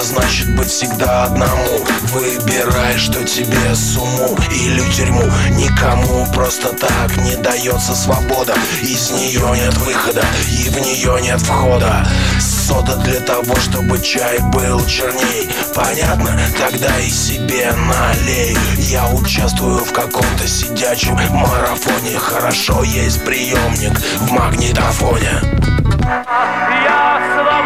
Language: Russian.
значит быть всегда одному. Выбирай, что тебе сумму или тюрьму. Никому просто так не дается свобода. Из нее нет выхода и в нее нет входа. Сода для того, чтобы чай был черней. Понятно? Тогда и себе налей. Я участвую в каком-то сидячем марафоне. Хорошо, есть приемник в магнитофоне. Я свободен.